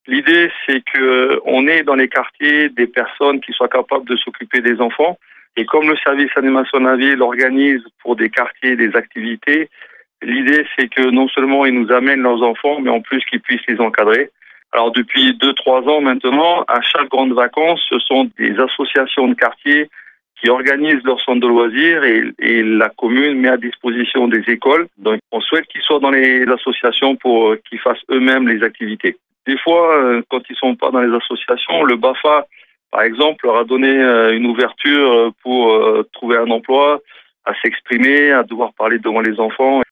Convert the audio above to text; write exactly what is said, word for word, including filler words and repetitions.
L'idée, c'est que on ait dans les quartiers des personnes qui soient capables de s'occuper des enfants. Et comme le service animation de la ville organise pour des quartiers des activités, l'idée, c'est que non seulement ils nous amènent leurs enfants, mais en plus qu'ils puissent les encadrer. Alors depuis deux, trois ans maintenant, à chaque grande vacances, ce sont des associations de quartier qui organisent leur centre de loisirs et, et la commune met à disposition des écoles. Donc on souhaite qu'ils soient dans les associations pour qu'ils fassent eux-mêmes les activités. Des fois, quand ils sont pas dans les associations, le BAFA, par exemple, leur a donné une ouverture pour trouver un emploi, à s'exprimer, à devoir parler devant les enfants.